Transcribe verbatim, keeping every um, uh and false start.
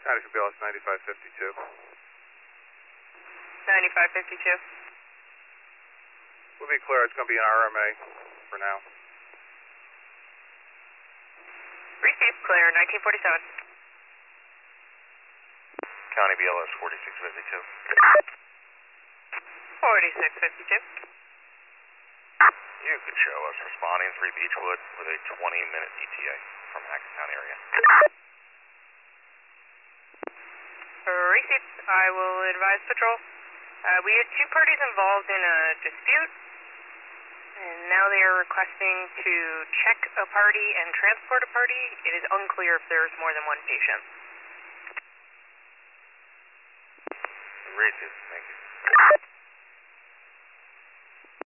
Attica B L S ninety-five fifty-two. ninety-five fifty-two. We'll be clear, it's going to be an R M A for now. Received, clear, nineteen forty-seven. County B L S forty-six fifty-two. forty-six fifty-two. You could show us responding three Beechwood with a twenty minute E T A from Hackettstown area. Received. I will advise patrol. Uh, we had two parties involved in a dispute, and now they are requesting to check a party and transport a party. It is unclear if there's more than one patient. Received. Thank